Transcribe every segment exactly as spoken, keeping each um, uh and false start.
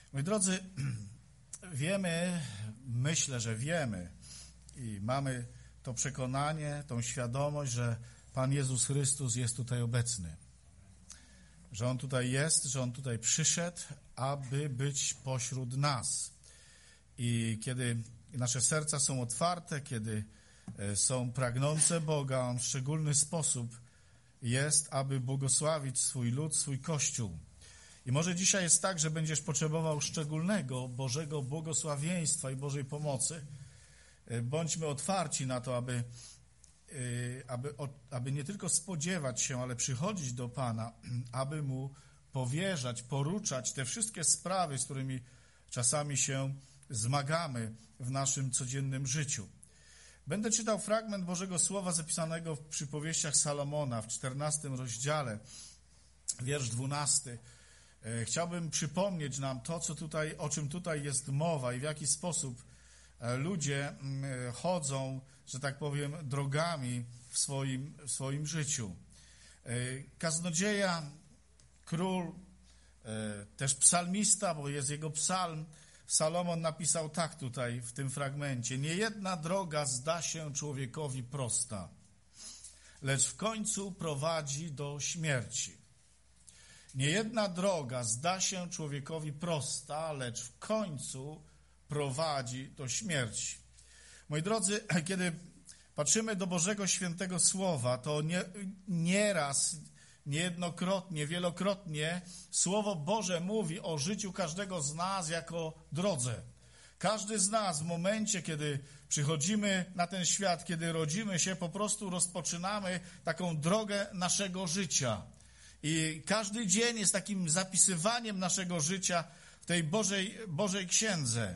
Moi drodzy, wiemy, myślę, że wiemy i mamy to przekonanie, tą świadomość, że Pan Jezus Chrystus jest tutaj obecny. Że On tutaj jest, że On tutaj przyszedł, aby być pośród nas. I kiedy nasze serca są otwarte, kiedy są pragnące Boga, On w szczególny sposób jest, aby błogosławić swój lud, swój Kościół. I może dzisiaj jest tak, że będziesz potrzebował szczególnego Bożego błogosławieństwa i Bożej pomocy. Bądźmy otwarci na to, aby, aby, aby nie tylko spodziewać się, ale przychodzić do Pana, aby Mu powierzać, poruczać te wszystkie sprawy, z którymi czasami się zmagamy w naszym codziennym życiu. Będę czytał fragment Bożego Słowa zapisanego w przypowieściach Salomona w czternastym rozdziale, wiersz dwunasty. Chciałbym przypomnieć nam to, co tutaj, o czym tutaj jest mowa i w jaki sposób ludzie chodzą, że tak powiem, drogami w swoim, w swoim życiu. Kaznodzieja, król, też psalmista, bo jest jego psalm, Salomon napisał tak tutaj w tym fragmencie: nie jedna droga zda się człowiekowi prosta, lecz w końcu prowadzi do śmierci. Nie jedna droga zda się człowiekowi prosta, lecz w końcu prowadzi do śmierci. Moi drodzy, kiedy patrzymy do Bożego Świętego Słowa, to nie, nieraz, niejednokrotnie, wielokrotnie Słowo Boże mówi o życiu każdego z nas jako drodze. Każdy z nas w momencie, kiedy przychodzimy na ten świat, kiedy rodzimy się, po prostu rozpoczynamy taką drogę naszego życia. I każdy dzień jest takim zapisywaniem naszego życia w tej Bożej, Bożej Księdze.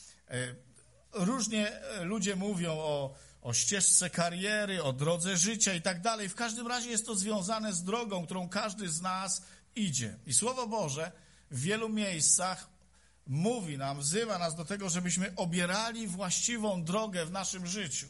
Różnie ludzie mówią o, o ścieżce kariery, o drodze życia i tak dalej. W każdym razie jest to związane z drogą, którą każdy z nas idzie. I Słowo Boże w wielu miejscach mówi nam, wzywa nas do tego, żebyśmy obierali właściwą drogę w naszym życiu.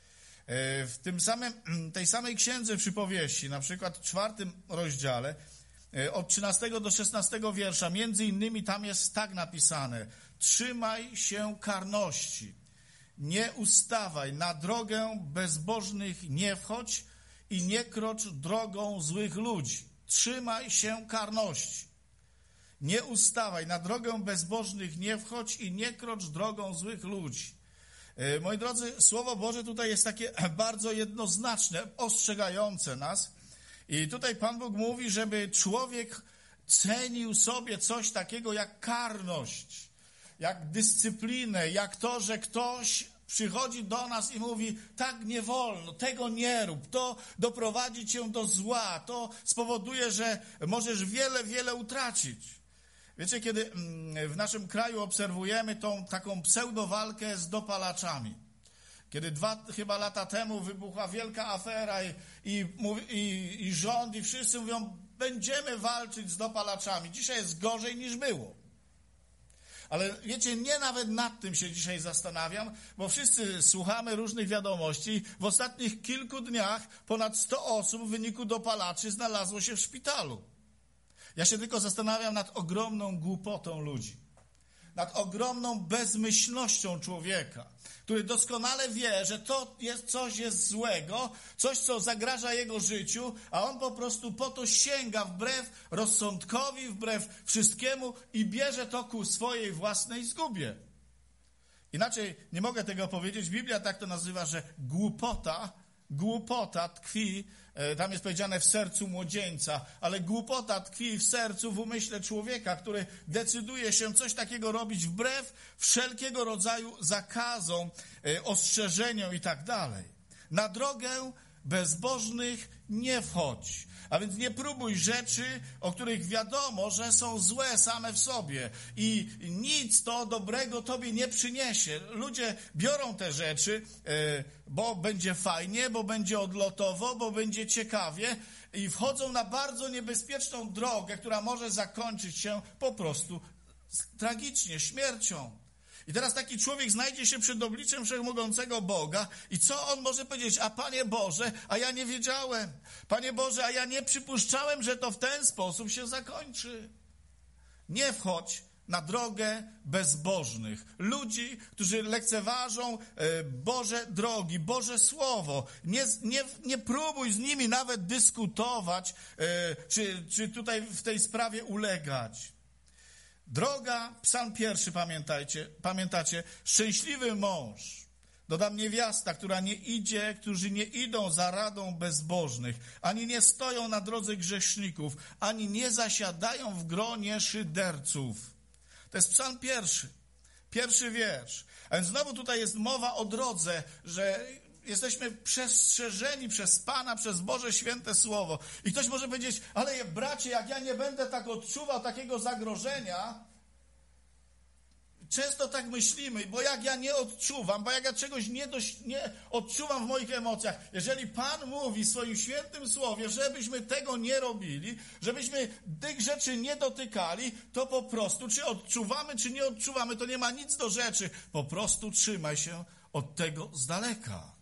W tym samym, tej samej księdze przypowieści, na przykład w czwartym rozdziale, od trzynastego do szesnastego wiersza, między innymi tam jest tak napisane: trzymaj się karności, nie ustawaj, na drogę bezbożnych nie wchodź i nie krocz drogą złych ludzi. Trzymaj się karności, nie ustawaj, na drogę bezbożnych nie wchodź i nie krocz drogą złych ludzi. Moi drodzy, Słowo Boże tutaj jest takie bardzo jednoznaczne, ostrzegające nas. I tutaj Pan Bóg mówi, żeby człowiek cenił sobie coś takiego jak karność, jak dyscyplinę, jak to, że ktoś przychodzi do nas i mówi: tak nie wolno, tego nie rób, to doprowadzi cię do zła, to spowoduje, że możesz wiele, wiele utracić. Wiecie, kiedy w naszym kraju obserwujemy tą taką pseudowalkę z dopalaczami, kiedy dwa chyba lata temu wybuchła wielka afera i, i, i, i rząd i wszyscy mówią: będziemy walczyć z dopalaczami. Dzisiaj jest gorzej niż było. Ale wiecie, nie nawet nad tym się dzisiaj zastanawiam, bo wszyscy słuchamy różnych wiadomości. W ostatnich kilku dniach ponad sto osób w wyniku dopalaczy znalazło się w szpitalu. Ja się tylko zastanawiam nad ogromną głupotą ludzi, nad ogromną bezmyślnością człowieka, który doskonale wie, że to jest coś jest złego, coś, co zagraża jego życiu, a on po prostu po to sięga wbrew rozsądkowi, wbrew wszystkiemu i bierze to ku swojej własnej zgubie. Inaczej nie mogę tego powiedzieć. Biblia tak to nazywa, że głupota, głupota tkwi, tam jest powiedziane, w sercu młodzieńca, ale głupota tkwi w sercu, w umyśle człowieka, który decyduje się coś takiego robić wbrew wszelkiego rodzaju zakazom, ostrzeżeniom i tak dalej. Na drogę bezbożnych nie wchodź. A więc nie próbuj rzeczy, o których wiadomo, że są złe same w sobie i nic to dobrego tobie nie przyniesie. Ludzie biorą te rzeczy, bo będzie fajnie, bo będzie odlotowo, bo będzie ciekawie i wchodzą na bardzo niebezpieczną drogę, która może zakończyć się po prostu tragicznie, śmiercią. I teraz taki człowiek znajdzie się przed obliczem Wszechmogącego Boga i co on może powiedzieć? A Panie Boże, a ja nie wiedziałem. Panie Boże, a ja nie przypuszczałem, że to w ten sposób się zakończy. Nie wchodź na drogę bezbożnych. Ludzi, którzy lekceważą Boże drogi, Boże Słowo. Nie, nie, nie próbuj z nimi nawet dyskutować, czy, czy tutaj w tej sprawie ulegać. Droga, psalm pierwszy, pamiętajcie, pamiętacie, szczęśliwy mąż, dodam niewiasta, która nie idzie, którzy nie idą za radą bezbożnych, ani nie stoją na drodze grzeszników, ani nie zasiadają w gronie szyderców. To jest psalm pierwszy, pierwszy wiersz. A więc znowu tutaj jest mowa o drodze, że jesteśmy przestrzeżeni przez Pana, przez Boże Święte Słowo. I ktoś może powiedzieć, ale bracie, jak ja nie będę tak odczuwał takiego zagrożenia, często tak myślimy, bo jak ja nie odczuwam, bo jak ja czegoś nie, dość, nie odczuwam w moich emocjach, jeżeli Pan mówi w swoim świętym słowie, żebyśmy tego nie robili, żebyśmy tych rzeczy nie dotykali, to po prostu, czy odczuwamy, czy nie odczuwamy, to nie ma nic do rzeczy. Po prostu trzymaj się od tego z daleka.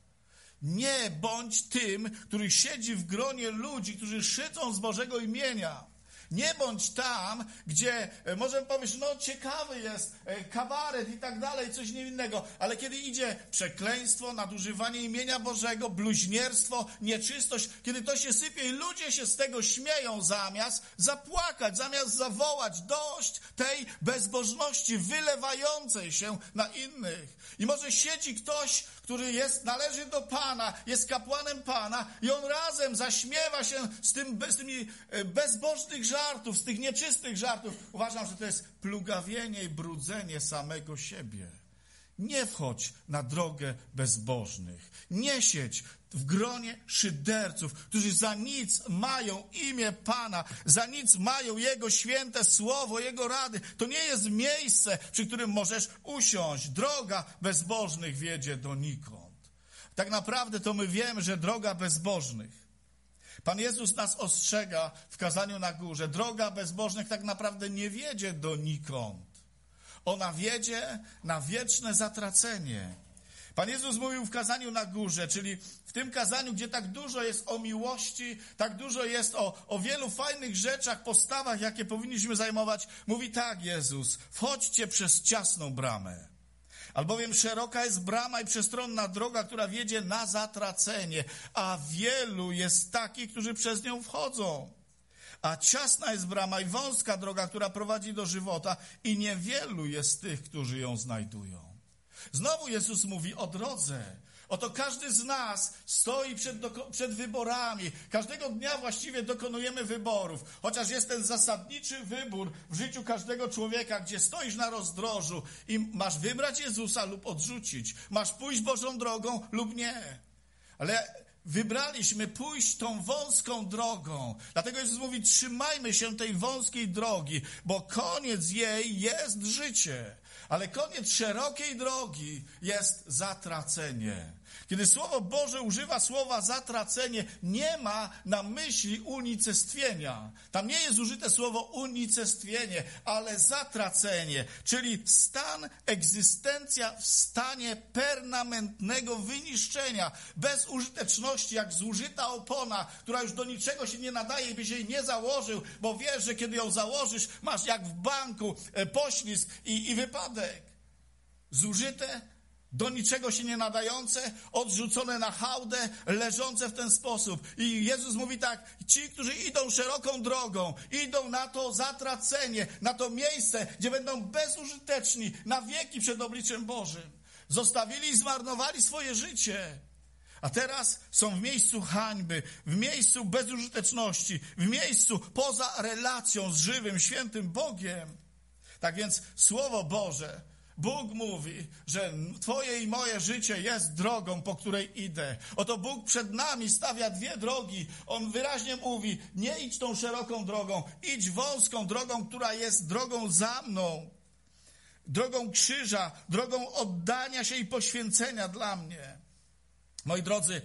Nie bądź tym, który siedzi w gronie ludzi, którzy szydzą z Bożego imienia. Nie bądź tam, gdzie może powiesz, no ciekawy jest kabaret i tak dalej, coś innego, ale kiedy idzie przekleństwo, nadużywanie imienia Bożego, bluźnierstwo, nieczystość, kiedy to się sypie i ludzie się z tego śmieją, zamiast zapłakać, zamiast zawołać dość tej bezbożności wylewającej się na innych. I może siedzi ktoś, który jest, należy do Pana, jest kapłanem Pana i on razem zaśmiewa się z, tym, z tymi bezbożnych żartów, z tych nieczystych żartów. Uważam, że to jest plugawienie i brudzenie samego siebie. Nie wchodź na drogę bezbożnych. Nie siedź w gronie szyderców, którzy za nic mają imię Pana, za nic mają Jego święte słowo, Jego rady. To nie jest miejsce, przy którym możesz usiąść. Droga bezbożnych wiedzie donikąd. Tak naprawdę to my wiemy, że droga bezbożnych. Pan Jezus nas ostrzega w kazaniu na górze. Droga bezbożnych tak naprawdę nie wiedzie donikąd. Ona wiedzie na wieczne zatracenie. Pan Jezus mówił w kazaniu na górze, czyli w tym kazaniu, gdzie tak dużo jest o miłości, tak dużo jest o, o wielu fajnych rzeczach, postawach, jakie powinniśmy zajmować. Mówi tak Jezus, wchodźcie przez ciasną bramę. Albowiem szeroka jest brama i przestronna droga, która wiedzie na zatracenie, a wielu jest takich, którzy przez nią wchodzą. A ciasna jest brama i wąska droga, która prowadzi do żywota i niewielu jest tych, którzy ją znajdują. Znowu Jezus mówi o drodze. Oto każdy z nas stoi przed, przed wyborami. Każdego dnia właściwie dokonujemy wyborów. Chociaż jest ten zasadniczy wybór w życiu każdego człowieka, gdzie stoisz na rozdrożu i masz wybrać Jezusa lub odrzucić. Masz pójść Bożą drogą lub nie. Ale wybraliśmy pójść tą wąską drogą. Dlatego Jezus mówi, trzymajmy się tej wąskiej drogi, bo koniec jej jest życie. Ale koniec szerokiej drogi jest zatracenie. Kiedy Słowo Boże używa słowa zatracenie, nie ma na myśli unicestwienia. Tam nie jest użyte słowo unicestwienie, ale zatracenie, czyli stan, egzystencja w stanie permanentnego wyniszczenia, bez użyteczności, jak zużyta opona, która już do niczego się nie nadaje i byś jej nie założył, bo wiesz, że kiedy ją założysz, masz jak w banku poślizg i, i wypadek. Zużyte, do niczego się nie nadające, odrzucone na hałdę, leżące w ten sposób. I Jezus mówi tak, ci, którzy idą szeroką drogą, idą na to zatracenie, na to miejsce, gdzie będą bezużyteczni na wieki przed obliczem Bożym. Zostawili i zmarnowali swoje życie. A teraz są w miejscu hańby, w miejscu bezużyteczności, w miejscu poza relacją z żywym, świętym Bogiem. Tak więc Słowo Boże, Bóg mówi, że twoje i moje życie jest drogą, po której idę. Oto Bóg przed nami stawia dwie drogi. On wyraźnie mówi, nie idź tą szeroką drogą, idź wąską drogą, która jest drogą za mną. Drogą krzyża, drogą oddania się i poświęcenia dla mnie. Moi drodzy,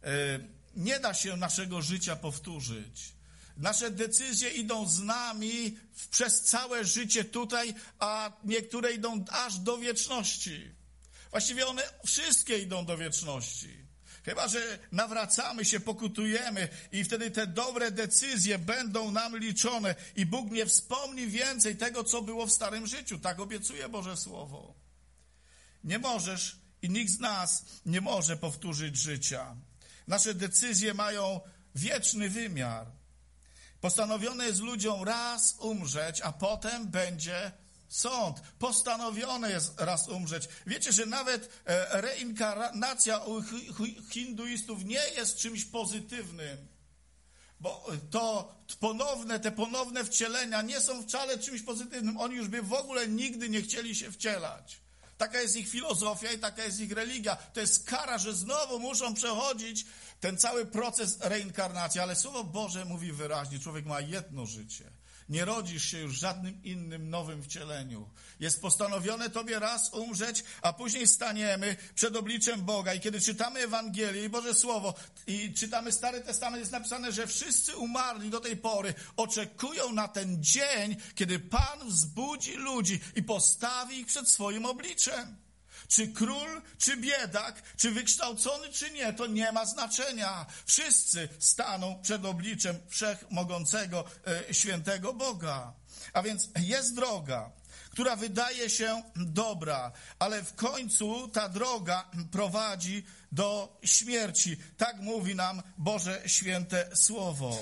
nie da się naszego życia powtórzyć. Nasze decyzje idą z nami przez całe życie tutaj, a niektóre idą aż do wieczności. Właściwie one wszystkie idą do wieczności. Chyba że nawracamy się, pokutujemy i wtedy te dobre decyzje będą nam liczone i Bóg nie wspomni więcej tego, co było w starym życiu. Tak obiecuje Boże Słowo. Nie możesz i nikt z nas nie może powtórzyć życia. Nasze decyzje mają wieczny wymiar. Postanowione jest ludziom raz umrzeć, a potem będzie sąd. Postanowione jest raz umrzeć. Wiecie, że nawet reinkarnacja u hinduistów nie jest czymś pozytywnym. Bo to ponowne, te ponowne wcielenia nie są wcale czymś pozytywnym. Oni już by w ogóle nigdy nie chcieli się wcielać. Taka jest ich filozofia i taka jest ich religia. To jest kara, że znowu muszą przechodzić ten cały proces reinkarnacji. Ale Słowo Boże mówi wyraźnie, człowiek ma jedno życie. Nie rodzisz się już w żadnym innym nowym wcieleniu. Jest postanowione tobie raz umrzeć, a później staniemy przed obliczem Boga. I kiedy czytamy Ewangelię i Boże Słowo i czytamy Stary Testament, jest napisane, że wszyscy umarli do tej pory oczekują na ten dzień, kiedy Pan wzbudzi ludzi i postawi ich przed swoim obliczem. Czy król, czy biedak, czy wykształcony, czy nie, to nie ma znaczenia. Wszyscy staną przed obliczem wszechmogącego, e, świętego Boga. A więc jest droga, która wydaje się dobra, ale w końcu ta droga prowadzi do śmierci. Tak mówi nam Boże Święte Słowo.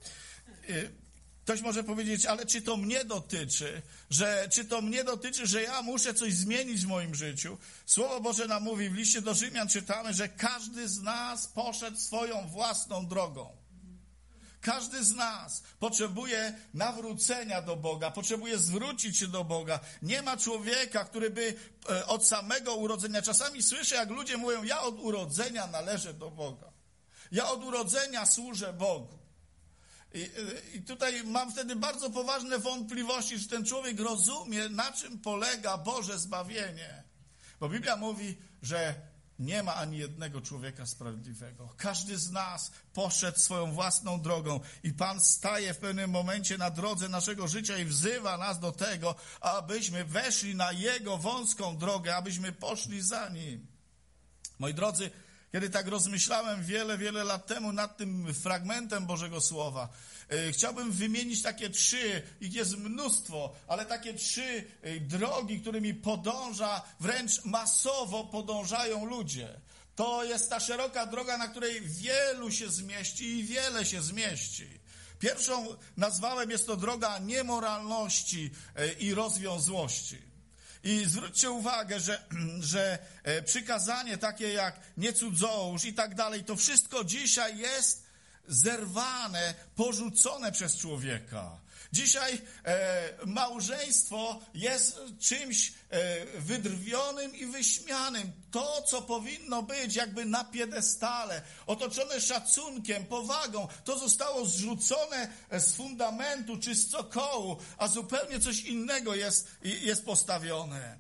E, Ktoś może powiedzieć, ale czy to mnie dotyczy, że czy to mnie dotyczy, że ja muszę coś zmienić w moim życiu? Słowo Boże nam mówi, w liście do Rzymian czytamy, że każdy z nas poszedł swoją własną drogą. Każdy z nas potrzebuje nawrócenia do Boga, potrzebuje zwrócić się do Boga. Nie ma człowieka, który by od samego urodzenia, czasami słyszę, jak ludzie mówią, ja od urodzenia należę do Boga. Ja od urodzenia służę Bogu. I, I tutaj mam wtedy bardzo poważne wątpliwości, czy ten człowiek rozumie, na czym polega Boże zbawienie. Bo Biblia mówi, że nie ma ani jednego człowieka sprawiedliwego. Każdy z nas poszedł swoją własną drogą i Pan staje w pewnym momencie na drodze naszego życia i wzywa nas do tego, abyśmy weszli na Jego wąską drogę, abyśmy poszli za Nim. Moi drodzy, kiedy tak rozmyślałem wiele, wiele lat temu nad tym fragmentem Bożego Słowa, yy, chciałbym wymienić takie trzy, ich jest mnóstwo, ale takie trzy yy, drogi, którymi podąża, wręcz masowo podążają ludzie. To jest ta szeroka droga, na której wielu się zmieści i wiele się zmieści. Pierwszą nazwałem, jest to droga niemoralności yy, i rozwiązłości. I zwróćcie uwagę, że, że przykazanie takie jak nie cudzołóż i tak dalej, to wszystko dzisiaj jest zerwane, porzucone przez człowieka. Dzisiaj e, małżeństwo jest czymś e, wydrwionym i wyśmianym. To, co powinno być jakby na piedestale, otoczone szacunkiem, powagą, to zostało zrzucone z fundamentu czy z cokołu, a zupełnie coś innego jest, jest postawione.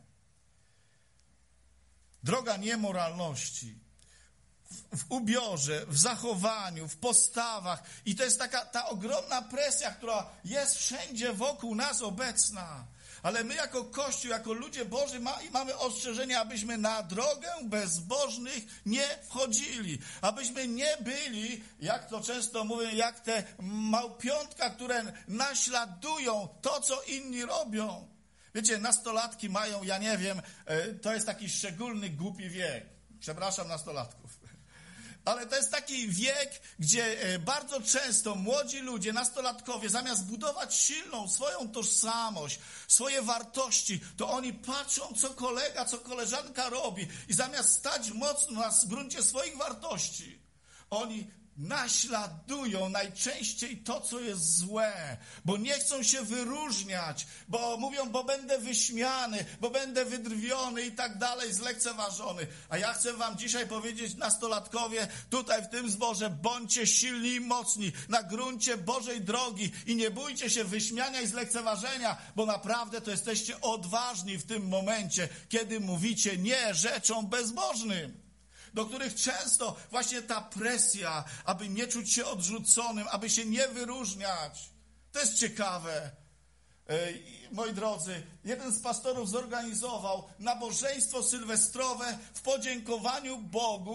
Droga niemoralności. W ubiorze, w zachowaniu, w postawach. I to jest taka ta ogromna presja, która jest wszędzie wokół nas obecna. Ale my jako Kościół, jako ludzie Boży ma, mamy ostrzeżenie, abyśmy na drogę bezbożnych nie wchodzili. Abyśmy nie byli, jak to często mówię, jak te małpiątka, które naśladują to, co inni robią. Wiecie, nastolatki mają, ja nie wiem, to jest taki szczególny głupi wiek. Przepraszam nastolatków. Ale to jest taki wiek, gdzie bardzo często młodzi ludzie, nastolatkowie, zamiast budować silną swoją tożsamość, swoje wartości, to oni patrzą, co kolega, co koleżanka robi i zamiast stać mocno na gruncie swoich wartości, oni naśladują najczęściej to, co jest złe, bo nie chcą się wyróżniać, bo mówią, bo będę wyśmiany, bo będę wydrwiony i tak dalej, zlekceważony. A ja chcę wam dzisiaj powiedzieć, nastolatkowie, tutaj w tym zborze, bądźcie silni i mocni na gruncie Bożej drogi i nie bójcie się wyśmiania i zlekceważenia, bo naprawdę to jesteście odważni w tym momencie, kiedy mówicie nie rzeczom bezbożnym, do których często właśnie ta presja, aby nie czuć się odrzuconym, aby się nie wyróżniać. To jest ciekawe. Moi drodzy, jeden z pastorów zorganizował nabożeństwo sylwestrowe w podziękowaniu Bogu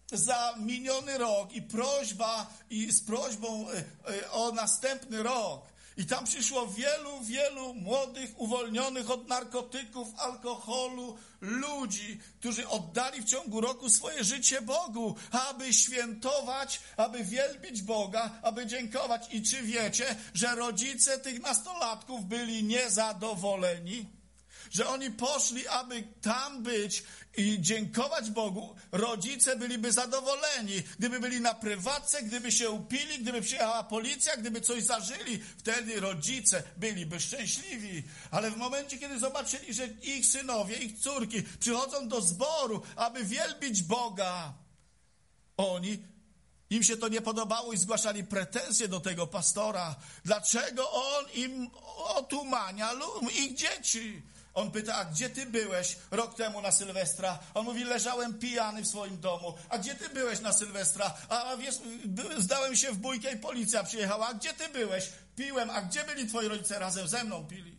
za miniony rok i prośba i z prośbą o następny rok. I tam przyszło wielu, wielu młodych, uwolnionych od narkotyków, alkoholu, ludzi, którzy oddali w ciągu roku swoje życie Bogu, aby świętować, aby wielbić Boga, aby dziękować. I czy wiecie, że rodzice tych nastolatków byli niezadowoleni? Że oni poszli, aby tam być i dziękować Bogu, rodzice byliby zadowoleni. Gdyby byli na prywatce, gdyby się upili, gdyby przyjechała policja, gdyby coś zażyli, wtedy rodzice byliby szczęśliwi. Ale w momencie, kiedy zobaczyli, że ich synowie, ich córki przychodzą do zboru, aby wielbić Boga, oni, im się to nie podobało i zgłaszali pretensje do tego pastora. Dlaczego on im otumania ich dzieci? On pyta, a gdzie ty byłeś rok temu na Sylwestra? On mówi, leżałem pijany w swoim domu. A gdzie ty byłeś na Sylwestra? A wiesz, zdałem się w bójkę i policja przyjechała. A gdzie ty byłeś? Piłem. A gdzie byli twoi rodzice? Razem ze mną pili.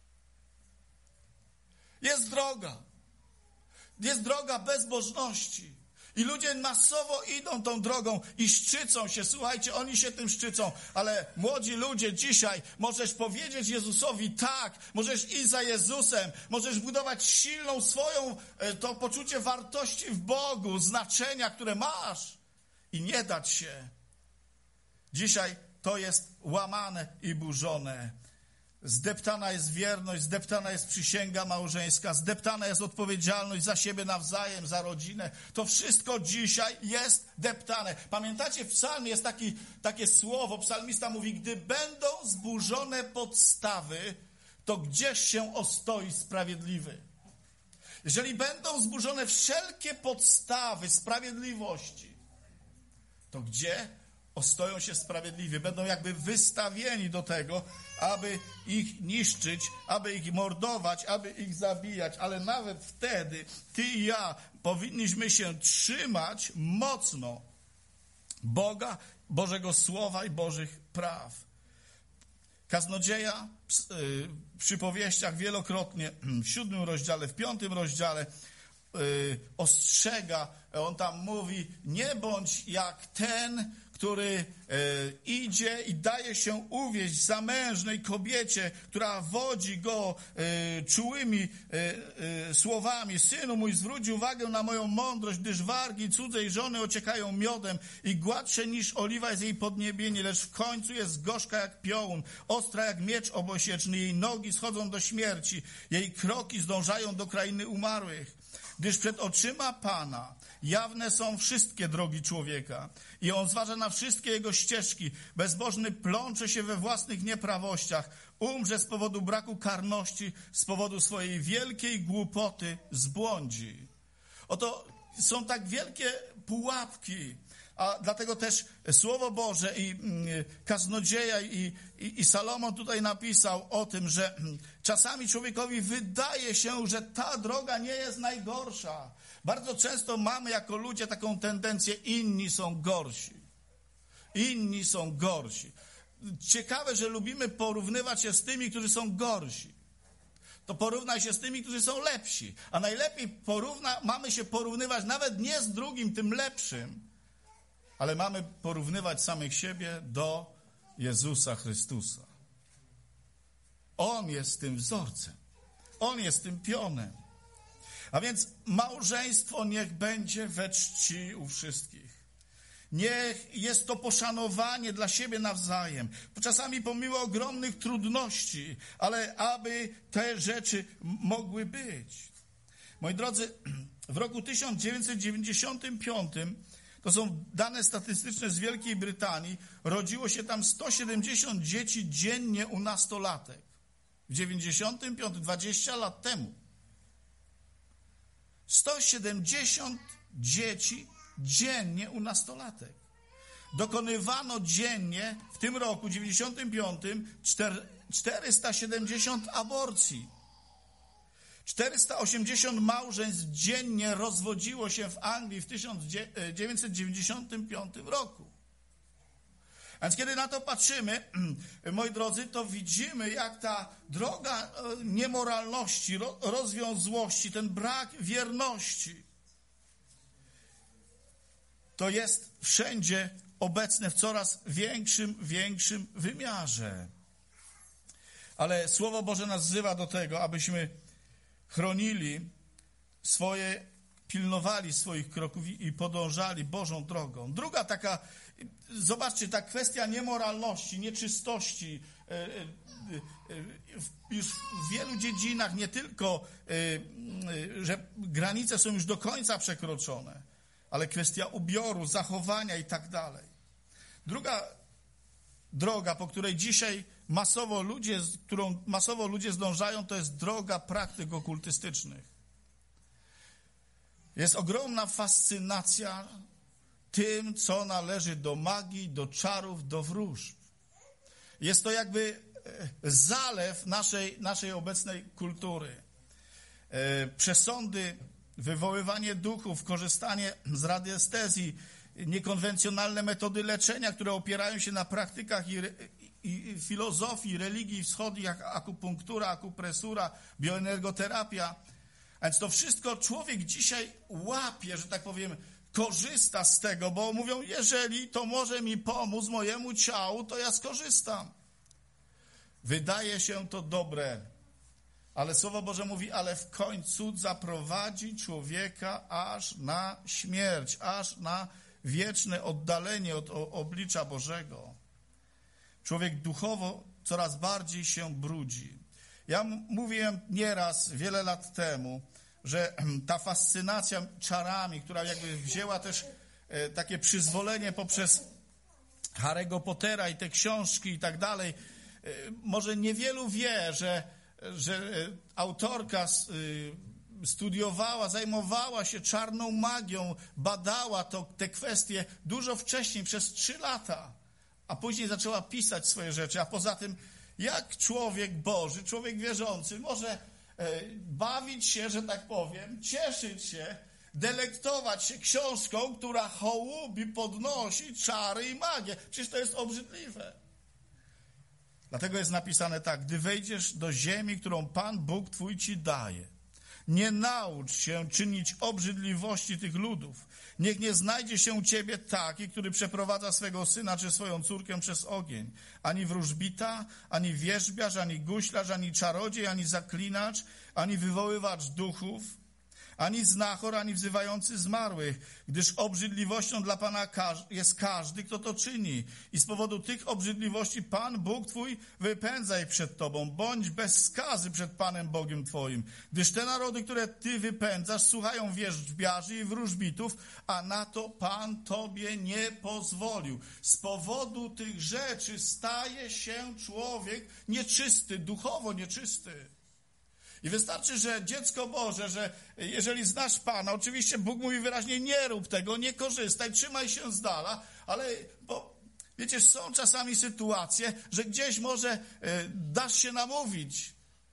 Jest droga. Jest droga bezbożności. I ludzie masowo idą tą drogą i szczycą się. Słuchajcie, oni się tym szczycą. Ale młodzi ludzie dzisiaj, możesz powiedzieć Jezusowi tak. Możesz iść za Jezusem. Możesz budować silną swoją, to poczucie wartości w Bogu, znaczenia, które masz. I nie dać się. Dzisiaj to jest łamane i burzone. Zdeptana jest wierność, zdeptana jest przysięga małżeńska, zdeptana jest odpowiedzialność za siebie nawzajem, za rodzinę. To wszystko dzisiaj jest deptane. Pamiętacie, w psalmie jest taki, takie słowo, psalmista mówi, gdy będą zburzone podstawy, to gdzież się ostoi sprawiedliwy. Jeżeli będą zburzone wszelkie podstawy sprawiedliwości, to gdzie ostoją się sprawiedliwi? Będą jakby wystawieni do tego, aby ich niszczyć, aby ich mordować, aby ich zabijać. Ale nawet wtedy ty i ja powinniśmy się trzymać mocno Boga, Bożego Słowa i Bożych praw. Kaznodzieja w przypowieściach wielokrotnie w siódmym rozdziale, w piątym rozdziale ostrzega, on tam mówi, nie bądź jak ten, który e, idzie i daje się uwieść zamężnej kobiecie, która wodzi go e, czułymi e, e, słowami. Synu mój, zwróć uwagę na moją mądrość, gdyż wargi cudzej żony ociekają miodem i gładsze niż oliwa jest jej podniebienie, lecz w końcu jest gorzka jak piołun, ostra jak miecz obosieczny. Jej nogi schodzą do śmierci, jej kroki zdążają do krainy umarłych. Gdyż przed oczyma Pana jawne są wszystkie drogi człowieka i on zważa na wszystkie jego ścieżki. Bezbożny plącze się we własnych nieprawościach, umrze z powodu braku karności, z powodu swojej wielkiej głupoty zbłądzi. Oto są tak wielkie pułapki, a dlatego też Słowo Boże i kaznodzieja i, i, i Salomon tutaj napisał o tym, że czasami człowiekowi wydaje się, że ta droga nie jest najgorsza. Bardzo często mamy jako ludzie taką tendencję, inni są gorsi. Inni są gorsi. Ciekawe, że lubimy porównywać się z tymi, którzy są gorsi. To porównaj się z tymi, którzy są lepsi. A najlepiej porówna, mamy się porównywać nawet nie z drugim, tym lepszym, ale mamy porównywać samych siebie do Jezusa Chrystusa. On jest tym wzorcem. On jest tym pionem. A więc małżeństwo niech będzie we czci u wszystkich. Niech jest to poszanowanie dla siebie nawzajem. Czasami pomimo ogromnych trudności, ale aby te rzeczy mogły być. Moi drodzy, w roku tysiąc dziewięćset dziewięćdziesiątym piątym, to są dane statystyczne z Wielkiej Brytanii, rodziło się tam sto siedemdziesiąt dzieci dziennie u nastolatek. W dziewięćdziesiątym piątym, dwadzieścia lat temu. sto siedemdziesiąt dzieci dziennie u nastolatek. Dokonywano dziennie w tym roku, dziewięćdziesiątym piątym, czterysta siedemdziesiąt aborcji. czterysta osiemdziesiąt małżeństw dziennie rozwodziło się w Anglii w tysiąc dziewięćset dziewięćdziesiątym piątym roku. A więc kiedy na to patrzymy, moi drodzy, to widzimy, jak ta droga niemoralności, rozwiązłości, ten brak wierności to jest wszędzie obecne w coraz większym, większym wymiarze. Ale Słowo Boże nas wzywa do tego, abyśmy chronili swoje, pilnowali swoich kroków i podążali Bożą drogą. Druga taka, zobaczcie, ta kwestia niemoralności, nieczystości, już w wielu dziedzinach, nie tylko, że granice są już do końca przekroczone, ale kwestia ubioru, zachowania i tak dalej. Druga droga, po której dzisiaj masowo ludzie, którą masowo ludzie zdążają, to jest droga praktyk okultystycznych. Jest ogromna fascynacja tym, co należy do magii, do czarów, do wróżb. Jest to jakby zalew naszej, naszej obecnej kultury. Przesądy, wywoływanie duchów, korzystanie z radiestezji, niekonwencjonalne metody leczenia, które opierają się na praktykach i, i filozofii, religii wschodnich, jak akupunktura, akupresura, bioenergoterapia. A więc to wszystko człowiek dzisiaj łapie, że tak powiem, korzysta z tego, bo mówią, jeżeli to może mi pomóc mojemu ciału, to ja skorzystam. Wydaje się to dobre, ale Słowo Boże mówi, ale w końcu zaprowadzi człowieka aż na śmierć, aż na wieczne oddalenie od oblicza Bożego. Człowiek duchowo coraz bardziej się brudzi. Ja mówiłem nieraz, wiele lat temu, że ta fascynacja czarami, która jakby wzięła też takie przyzwolenie poprzez Harry'ego Pottera i te książki i tak dalej, może niewielu wie, że, że autorka studiowała, zajmowała się czarną magią, badała to, te kwestie dużo wcześniej, przez trzy lata, a później zaczęła pisać swoje rzeczy. A poza tym, jak człowiek Boży, człowiek wierzący może bawić się, że tak powiem, cieszyć się, delektować się książką, która hołubi, podnosi czary i magię. Przecież to jest obrzydliwe. Dlatego jest napisane tak: gdy wejdziesz do ziemi, którą Pan Bóg Twój ci daje, nie naucz się czynić obrzydliwości tych ludów. Niech nie znajdzie się u ciebie taki, który przeprowadza swego syna czy swoją córkę przez ogień. Ani wróżbita, ani wierzbiarz, ani guślarz, ani czarodziej, ani zaklinacz, ani wywoływacz duchów, ani znachor, ani wzywający zmarłych, gdyż obrzydliwością dla Pana jest każdy, kto to czyni. I z powodu tych obrzydliwości Pan Bóg Twój wypędza ich przed Tobą. Bądź bez skazy przed Panem Bogiem Twoim. Gdyż te narody, które Ty wypędzasz, słuchają wierzbiarzy i wróżbitów, a na to Pan Tobie nie pozwolił. Z powodu tych rzeczy staje się człowiek nieczysty, duchowo nieczysty. I wystarczy, że dziecko Boże, że jeżeli znasz Pana, oczywiście Bóg mówi wyraźnie, nie rób tego, nie korzystaj, trzymaj się z dala, ale bo wiecie, są czasami sytuacje, że gdzieś może y, dasz się namówić,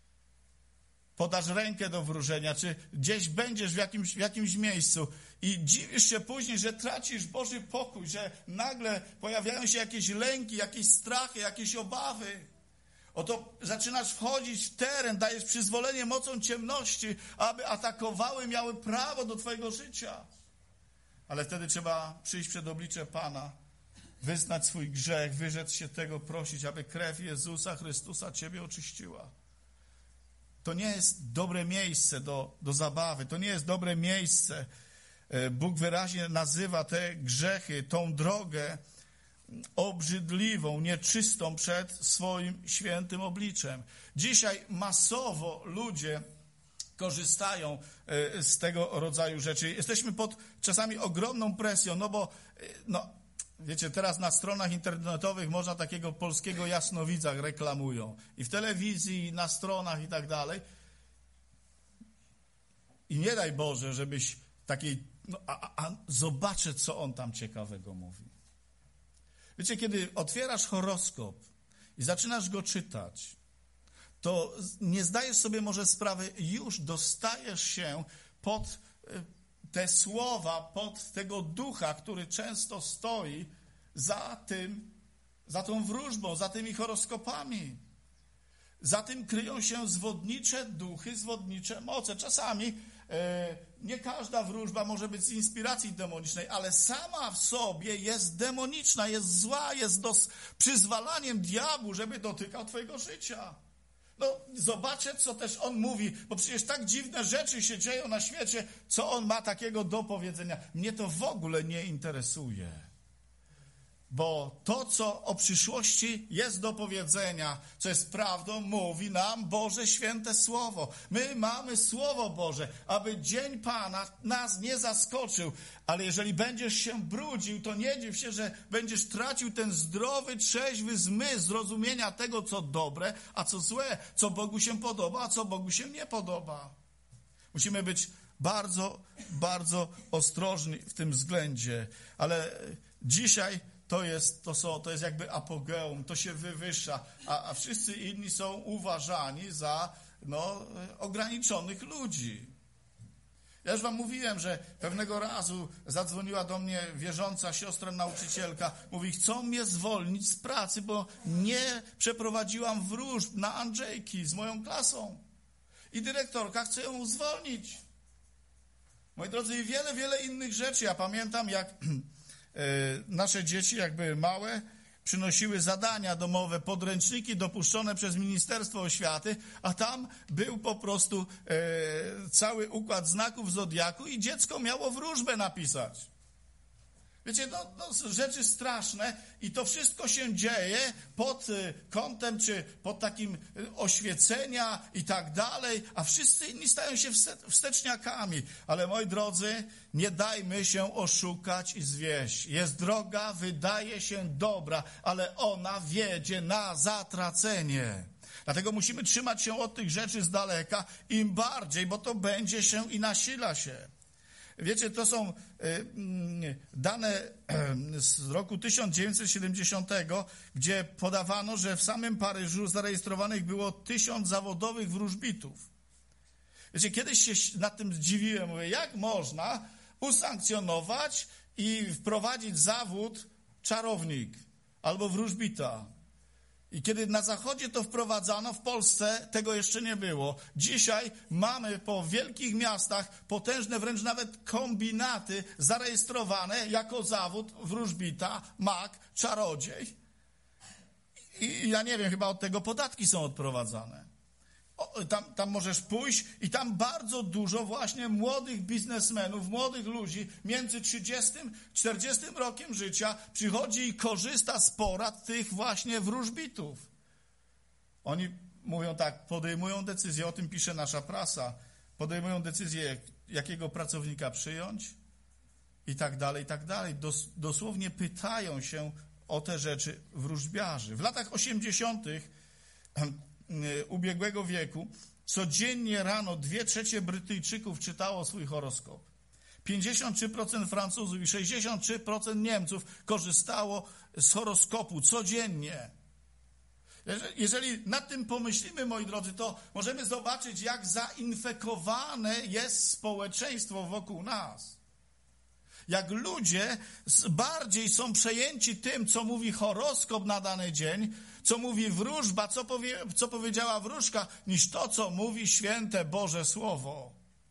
podasz rękę do wróżenia, czy gdzieś będziesz w jakimś, w jakimś miejscu i dziwisz się później, że tracisz Boży pokój, że nagle pojawiają się jakieś lęki, jakieś strachy, jakieś obawy. Oto zaczynasz wchodzić w teren, dajesz przyzwolenie mocą ciemności, aby atakowały, miały prawo do twojego życia. Ale wtedy trzeba przyjść przed oblicze Pana, wyznać swój grzech, wyrzec się tego, prosić, aby krew Jezusa Chrystusa ciebie oczyściła. To nie jest dobre miejsce do, do zabawy, to nie jest dobre miejsce. Bóg wyraźnie nazywa te grzechy, tą drogę obrzydliwą, nieczystą przed swoim świętym obliczem. Dzisiaj masowo ludzie korzystają z tego rodzaju rzeczy. Jesteśmy pod czasami ogromną presją, no bo, no, wiecie, teraz na stronach internetowych można takiego polskiego jasnowidza reklamują. I w telewizji, i na stronach i tak dalej. I nie daj Boże, żebyś takiej, no, a, a zobaczę, co on tam ciekawego mówi. Wiecie, kiedy otwierasz horoskop i zaczynasz go czytać, to nie zdajesz sobie może sprawy, już dostajesz się pod te słowa, pod tego ducha, który często stoi za tym, za tą wróżbą, za tymi horoskopami. za tym kryją się zwodnicze duchy, zwodnicze moce. Czasami e, nie każda wróżba może być z inspiracji demonicznej, ale sama w sobie jest demoniczna, jest zła, jest dos- przyzwalaniem diabłu, żeby dotykał twojego życia. No, zobaczę, co też on mówi, bo przecież tak dziwne rzeczy się dzieją na świecie, co on ma takiego do powiedzenia. Mnie to w ogóle nie interesuje. Bo to, co o przyszłości jest do powiedzenia, co jest prawdą, mówi nam Boże święte Słowo. My mamy Słowo Boże, aby dzień Pana nas nie zaskoczył. Ale jeżeli będziesz się brudził, to nie dziw się, że będziesz tracił ten zdrowy, trzeźwy zmysł zrozumienia tego, co dobre, a co złe, co Bogu się podoba, a co Bogu się nie podoba. Musimy być bardzo, bardzo ostrożni w tym względzie. Ale dzisiaj To jest, to, są, to jest jakby apogeum, to się wywyższa, a, a wszyscy inni są uważani za no, ograniczonych ludzi. Ja już wam mówiłem, że pewnego razu zadzwoniła do mnie wierząca siostra nauczycielka. Mówi, chcą mnie zwolnić z pracy, bo nie przeprowadziłam wróżb na Andrzejki z moją klasą. I dyrektorka chce ją zwolnić. Moi drodzy, i wiele, wiele innych rzeczy. Ja pamiętam, jak nasze dzieci, jak były małe, przynosiły zadania domowe, podręczniki dopuszczone przez Ministerstwo Oświaty, a tam był po prostu e, cały układ znaków zodiaku i dziecko miało wróżbę napisać. Wiecie, no, no, rzeczy straszne i to wszystko się dzieje pod kątem, czy pod takim oświecenia i tak dalej, a wszyscy inni stają się wsteczniakami. Ale moi drodzy, nie dajmy się oszukać i zwieść. Jest droga, wydaje się dobra, ale ona wiedzie na zatracenie. Dlatego musimy trzymać się od tych rzeczy z daleka, im bardziej, bo to będzie się i nasila się. Wiecie, to są dane z roku tysiąc dziewięćset siedemdziesiątego, gdzie podawano, że w samym Paryżu zarejestrowanych było tysiąc zawodowych wróżbitów. Wiecie, kiedyś się nad tym zdziwiłem, mówię, jak można usankcjonować i wprowadzić zawód czarownik albo wróżbita. I kiedy na Zachodzie to wprowadzano, w Polsce tego jeszcze nie było. Dzisiaj mamy po wielkich miastach potężne wręcz nawet kombinaty zarejestrowane jako zawód wróżbita, mag, czarodziej. I ja nie wiem, chyba od tego podatki są odprowadzane. O, tam, tam możesz pójść i tam bardzo dużo właśnie młodych biznesmenów, młodych ludzi między trzydziestym a czterdziestym rokiem życia przychodzi i korzysta z porad tych właśnie wróżbitów. Oni mówią tak, podejmują decyzję, o tym pisze nasza prasa, podejmują decyzję, jakiego pracownika przyjąć i tak dalej, i tak dalej. Dos, dosłownie pytają się o te rzeczy wróżbiarzy. W latach osiemdziesiątych ubiegłego wieku codziennie rano dwie trzecie Brytyjczyków czytało swój horoskop. pięćdziesiąt trzy procent Francuzów i sześćdziesiąt trzy procent Niemców korzystało z horoskopu codziennie. Jeżeli nad tym pomyślimy, moi drodzy, to możemy zobaczyć, jak zainfekowane jest społeczeństwo wokół nas. Jak ludzie bardziej są przejęci tym, co mówi horoskop na dany dzień, co mówi wróżba, co, powie, co powiedziała wróżka, niż to, co mówi święte Boże Słowo.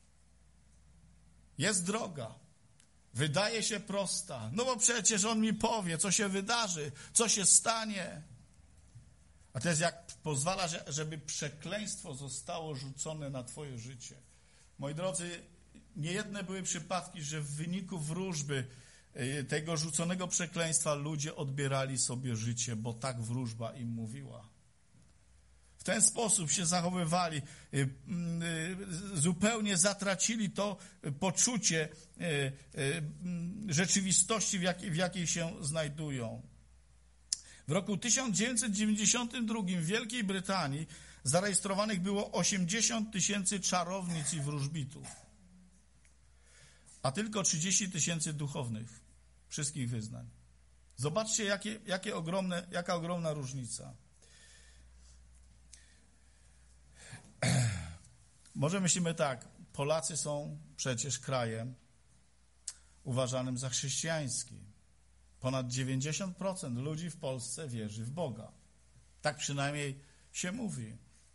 Jest droga. Wydaje się prosta. No bo przecież on mi powie, co się wydarzy, co się stanie. A to jest jak pozwala, żeby przekleństwo zostało rzucone na twoje życie. Moi drodzy, niejedne były przypadki, że w wyniku wróżby tego rzuconego przekleństwa ludzie odbierali sobie życie, bo tak wróżba im mówiła. W ten sposób się zachowywali, zupełnie zatracili to poczucie rzeczywistości, w jakiej, w jakiej się znajdują. W roku tysiąc dziewięćset dziewięćdziesiątym drugim w Wielkiej Brytanii zarejestrowanych było osiemdziesiąt tysięcy czarownic i wróżbitów, a tylko trzydzieści tysięcy duchownych wszystkich wyznań. Zobaczcie, jakie, jakie ogromne, jaka ogromna różnica. Może myślimy tak, Polacy są przecież krajem uważanym za chrześcijański. Ponad dziewięćdziesiąt procent ludzi w Polsce wierzy w Boga. Tak przynajmniej się mówi.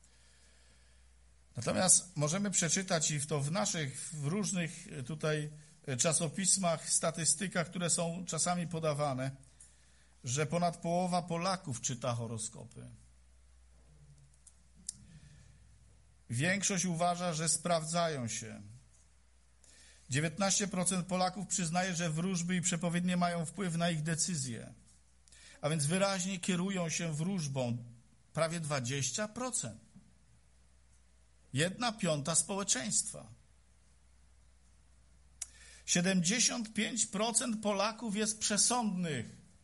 Natomiast możemy przeczytać i w to w naszych, w różnych tutaj czasopismach, statystykach, które są czasami podawane, że ponad połowa Polaków czyta horoskopy. Większość uważa, że sprawdzają się. dziewiętnaście procent Polaków przyznaje, że wróżby i przepowiednie mają wpływ na ich decyzje. A więc wyraźnie kierują się wróżbą. Prawie dwadzieścia procent. Jedna piąta społeczeństwa. siedemdziesiąt pięć procent Polaków jest przesądnych.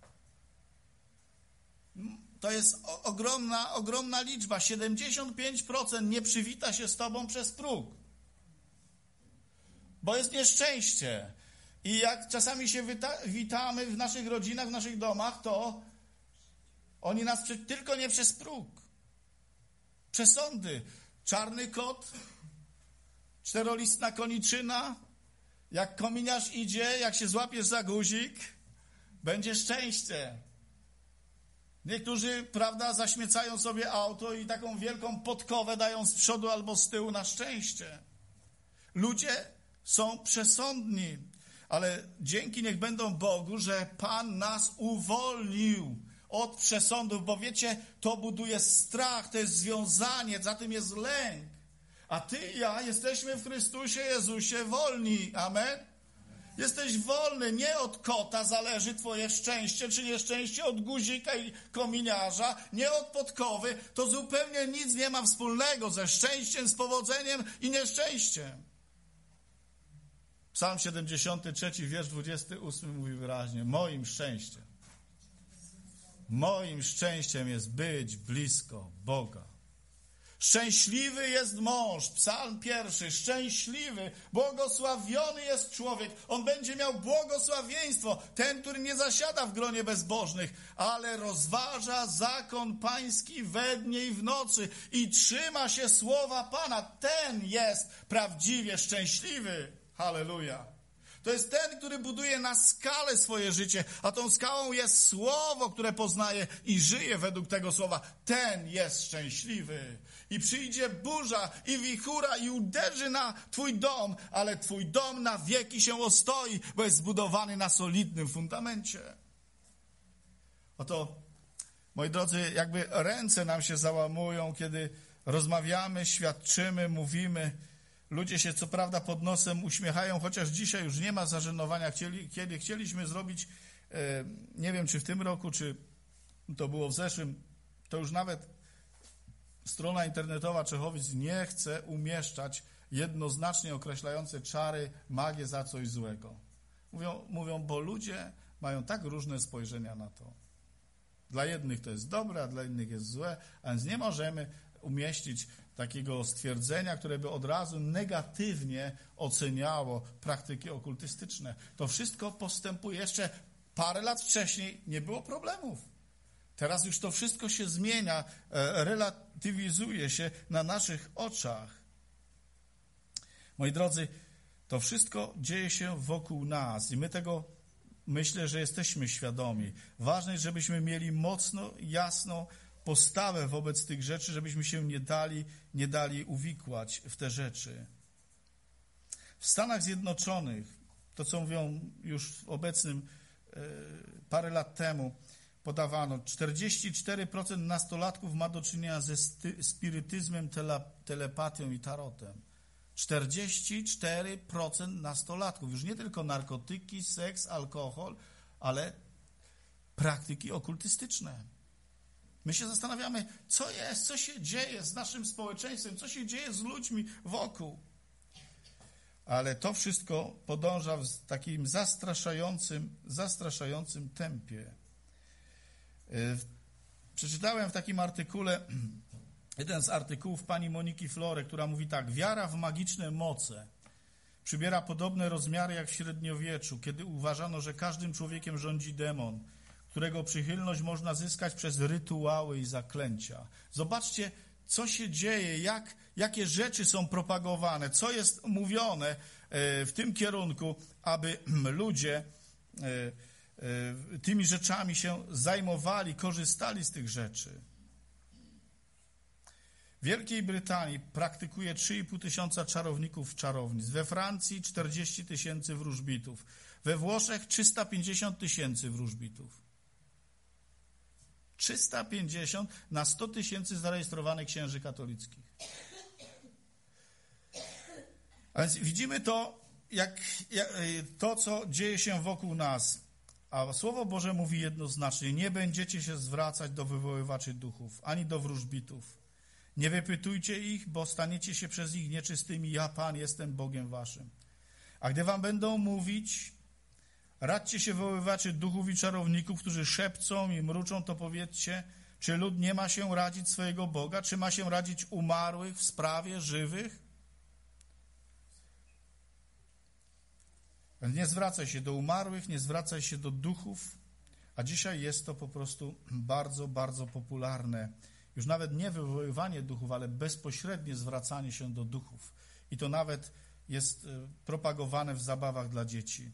To jest ogromna, ogromna liczba. siedemdziesiąt pięć procent nie przywita się z tobą przez próg. Bo jest nieszczęście. I jak czasami się wita- witamy w naszych rodzinach, w naszych domach, to oni nas prze- tylko nie przez próg. Przesądy. Czarny kot, czterolistna koniczyna, jak kominiarz idzie, jak się złapiesz za guzik, będzie szczęście. Niektórzy, prawda, zaśmiecają sobie auto i taką wielką podkowę dają z przodu albo z tyłu na szczęście. Ludzie są przesądni, ale dzięki niech będą Bogu, że Pan nas uwolnił od przesądów, bo wiecie, to buduje strach, to jest związanie, za tym jest lęk. A ty i ja jesteśmy w Chrystusie Jezusie wolni. Amen? Jesteś wolny, nie od kota zależy twoje szczęście czy nieszczęście, od guzika i kominiarza, nie od podkowy. To zupełnie nic nie ma wspólnego ze szczęściem, z powodzeniem i nieszczęściem. Psalm siedemdziesiąty trzeci, wiersz dwudziesty ósmy mówi wyraźnie: moim szczęściem, moim szczęściem jest być blisko Boga. Szczęśliwy jest mąż, psalm pierwszy, szczęśliwy, błogosławiony jest człowiek. On będzie miał błogosławieństwo, ten, który nie zasiada w gronie bezbożnych, ale rozważa zakon pański we dnie i w nocy i trzyma się słowa Pana. Ten jest prawdziwie szczęśliwy. Halleluja. To jest ten, który buduje na skalę swoje życie, a tą skałą jest słowo, które poznaje i żyje według tego słowa. Ten jest szczęśliwy. I przyjdzie burza i wichura i uderzy na twój dom, ale twój dom na wieki się ostoi, bo jest zbudowany na solidnym fundamencie. Oto, moi drodzy, jakby ręce nam się załamują, kiedy rozmawiamy, świadczymy, mówimy. Ludzie się co prawda pod nosem uśmiechają, chociaż dzisiaj już nie ma zażenowania. Chcieli, kiedy chcieliśmy zrobić, e, nie wiem czy w tym roku, czy to było w zeszłym, to już nawet strona internetowa Czechowic nie chce umieszczać jednoznacznie określające czary, magię za coś złego. Mówią, mówią, bo ludzie mają tak różne spojrzenia na to. Dla jednych to jest dobre, a dla innych jest złe, a więc nie możemy umieścić takiego stwierdzenia, które by od razu negatywnie oceniało praktyki okultystyczne. To wszystko postępuje. Jeszcze parę lat wcześniej nie było problemów. Teraz już to wszystko się zmienia, relatywizuje się na naszych oczach. Moi drodzy, to wszystko dzieje się wokół nas i my tego, myślę, że jesteśmy świadomi. Ważne jest, żebyśmy mieli mocno, jasną postawę wobec tych rzeczy, żebyśmy się nie dali, nie dali uwikłać w te rzeczy. W Stanach Zjednoczonych, to co mówią już w obecnym, e, parę lat temu podawano, czterdzieści cztery procent nastolatków ma do czynienia ze sty, spirytyzmem, tele, telepatią i tarotem. czterdzieści cztery procent nastolatków. Już nie tylko narkotyki, seks, alkohol, ale praktyki okultystyczne. My się zastanawiamy, co jest, co się dzieje z naszym społeczeństwem, co się dzieje z ludźmi wokół. Ale to wszystko podąża w takim zastraszającym, zastraszającym tempie. Przeczytałem w takim artykule, jeden z artykułów pani Moniki Flore, która mówi tak: wiara w magiczne moce przybiera podobne rozmiary jak w średniowieczu, kiedy uważano, że każdym człowiekiem rządzi demon, którego przychylność można zyskać przez rytuały i zaklęcia. Zobaczcie, co się dzieje, jak, jakie rzeczy są propagowane, co jest mówione w tym kierunku, aby ludzie tymi rzeczami się zajmowali, korzystali z tych rzeczy. Wielkiej Brytanii praktykuje trzy i pół tysiąca czarowników czarownic. We Francji czterdzieści tysięcy wróżbitów. We Włoszech trzysta pięćdziesiąt tysięcy wróżbitów. trzysta pięćdziesiąt na sto tysięcy zarejestrowanych księży katolickich. A więc widzimy to, jak, jak, to, co dzieje się wokół nas. A Słowo Boże mówi jednoznacznie: nie będziecie się zwracać do wywoływaczy duchów, ani do wróżbitów. Nie wypytujcie ich, bo staniecie się przez nich nieczystymi. Ja, Pan, jestem Bogiem waszym. A gdy wam będą mówić, radźcie się wywoływaczy duchów i czarowników, którzy szepcą i mruczą, to powiedzcie, czy lud nie ma się radzić swojego Boga, czy ma się radzić umarłych w sprawie żywych? Nie zwracaj się do umarłych, nie zwracaj się do duchów, a dzisiaj jest to po prostu bardzo, bardzo popularne. Już nawet nie wywoływanie duchów, ale bezpośrednie zwracanie się do duchów. I to nawet jest propagowane w zabawach dla dzieci.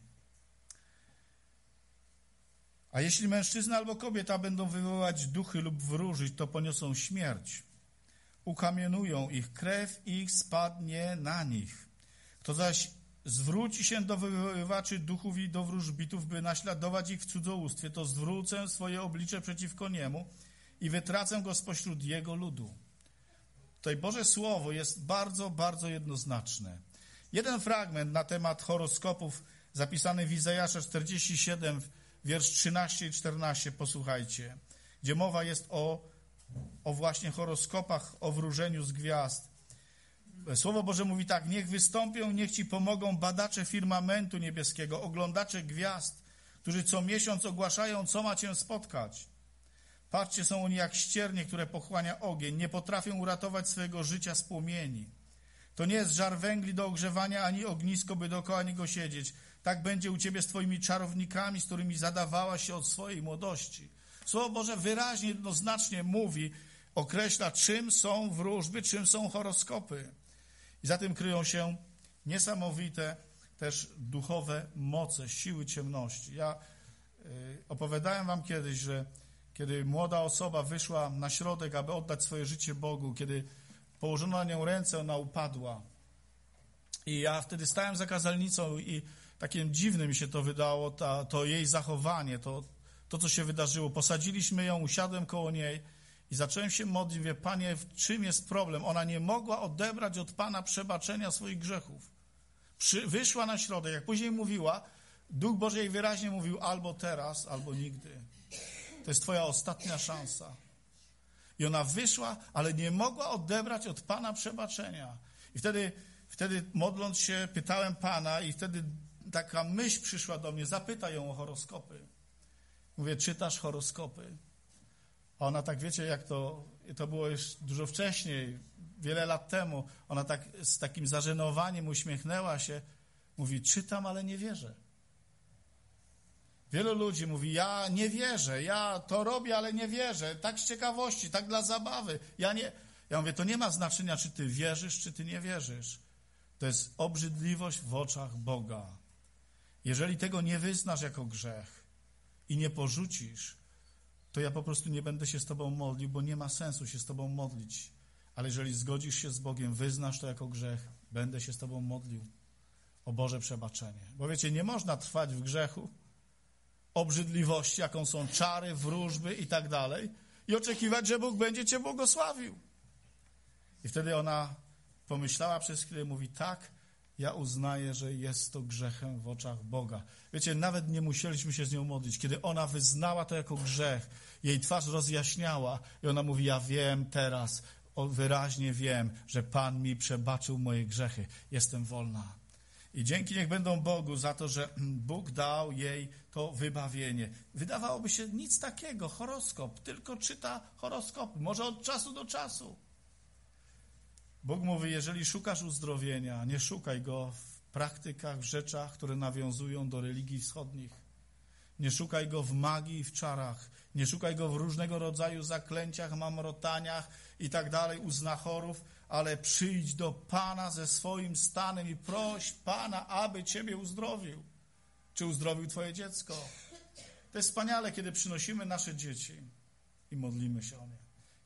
A jeśli mężczyzna albo kobieta będą wywoływać duchy lub wróżyć, to poniosą śmierć. Ukamienują ich, krew ich spadnie na nich. Kto zaś zwróci się do wywoływaczy duchów i do wróżbitów, by naśladować ich w cudzołóstwie, to zwrócę swoje oblicze przeciwko niemu i wytracę go spośród jego ludu. Tutaj Boże Słowo jest bardzo, bardzo jednoznaczne. Jeden fragment na temat horoskopów zapisany w Izajasza czterdzieści siedem, wiersz trzynaście i czternaście, posłuchajcie, gdzie mowa jest o, o właśnie horoskopach, o wróżeniu z gwiazd. Słowo Boże mówi tak: niech wystąpią, niech ci pomogą badacze firmamentu niebieskiego, oglądacze gwiazd, którzy co miesiąc ogłaszają, co ma cię spotkać. Patrzcie, są oni jak ściernie, które pochłania ogień, nie potrafią uratować swojego życia z płomieni. To nie jest żar węgli do ogrzewania, ani ognisko, by dookoła niego siedzieć. Tak będzie u ciebie z twoimi czarownikami, z którymi zadawałaś się od swojej młodości. Słowo Boże wyraźnie, jednoznacznie mówi, określa, czym są wróżby, czym są horoskopy. I za tym kryją się niesamowite też duchowe moce, siły ciemności. Ja y, opowiadałem wam kiedyś, że kiedy młoda osoba wyszła na środek, aby oddać swoje życie Bogu, kiedy położono na nią ręce, ona upadła. I ja wtedy stałem za kazalnicą i takim dziwnym mi się to wydało, ta, to jej zachowanie, to, to, co się wydarzyło. Posadziliśmy ją, usiadłem koło niej i zacząłem się modlić. Mówię: Panie, w czym jest problem? Ona nie mogła odebrać od Pana przebaczenia swoich grzechów. Przy, wyszła na środek, jak później mówiła, Duch Boży jej wyraźnie mówił: albo teraz, albo nigdy. To jest twoja ostatnia szansa. I ona wyszła, ale nie mogła odebrać od Pana przebaczenia. I wtedy, wtedy modląc się, pytałem Pana i wtedy taka myśl przyszła do mnie: zapytaj ją o horoskopy. Mówię: czytasz horoskopy? A ona tak, wiecie, jak to, to było już dużo wcześniej, wiele lat temu, ona tak z takim zażenowaniem uśmiechnęła się, mówi: czytam, ale nie wierzę. Wielu ludzi mówi: ja nie wierzę, ja to robię, ale nie wierzę, tak z ciekawości, tak dla zabawy. Ja nie. Ja mówię: to nie ma znaczenia, czy ty wierzysz, czy ty nie wierzysz. To jest obrzydliwość w oczach Boga. Jeżeli tego nie wyznasz jako grzech i nie porzucisz, to ja po prostu nie będę się z tobą modlił, bo nie ma sensu się z tobą modlić. Ale jeżeli zgodzisz się z Bogiem, wyznasz to jako grzech, będę się z tobą modlił o Boże przebaczenie. Bo wiecie, nie można trwać w grzechu, obrzydliwości, jaką są czary, wróżby i tak dalej, i oczekiwać, że Bóg będzie cię błogosławił. I wtedy ona pomyślała przez chwilę, mówi: tak, ja uznaję, że jest to grzechem w oczach Boga. Wiecie, nawet nie musieliśmy się z nią modlić. Kiedy ona wyznała to jako grzech, jej twarz rozjaśniała i ona mówi: ja wiem teraz, wyraźnie wiem, że Pan mi przebaczył moje grzechy. Jestem wolna. I dzięki niech będą Bogu za to, że Bóg dał jej to wybawienie. Wydawałoby się nic takiego, horoskop, tylko czyta horoskopy, może od czasu do czasu. Bóg mówi: jeżeli szukasz uzdrowienia, nie szukaj go w praktykach, w rzeczach, które nawiązują do religii wschodnich. Nie szukaj go w magii i w czarach. Nie szukaj go w różnego rodzaju zaklęciach, mamrotaniach i tak dalej, u znachorów, ale przyjdź do Pana ze swoim stanem i proś Pana, aby ciebie uzdrowił. Czy uzdrowił twoje dziecko? To jest wspaniale, kiedy przynosimy nasze dzieci i modlimy się o nie.